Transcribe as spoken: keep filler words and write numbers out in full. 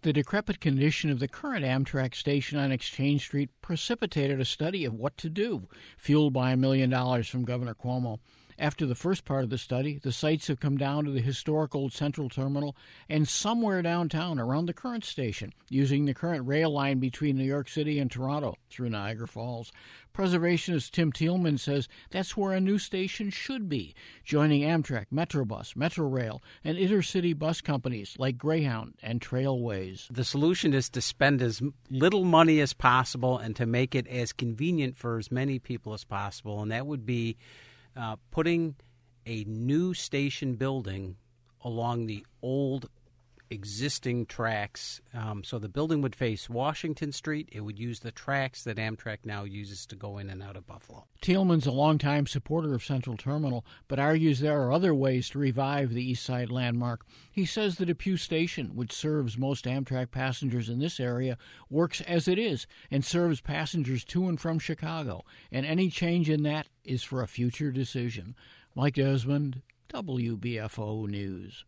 The decrepit condition of the current Amtrak station on Exchange Street precipitated a study of what to do, fueled by a million dollars from Governor Cuomo. After the first part of the study, the sites have come down to the historic old Central Terminal and somewhere downtown around the current station, using the current rail line between New York City and Toronto through Niagara Falls. Preservationist Tim Thielman says that's where a new station should be, joining Amtrak, Metrobus, Metrorail, and intercity bus companies like Greyhound and Trailways. The solution is to spend as little money as possible and to make it as convenient for as many people as possible, and that would be Uh, putting a new station building along the old existing tracks. Um, so the building would face Washington Street. It would use the tracks that Amtrak now uses to go in and out of Buffalo. Thielman's a longtime supporter of Central Terminal, but argues there are other ways to revive the East Side landmark. He says the Depew Station, which serves most Amtrak passengers in this area, works as it is and serves passengers to and from Chicago, and any change in that is for a future decision. Mike Desmond, W B F O News.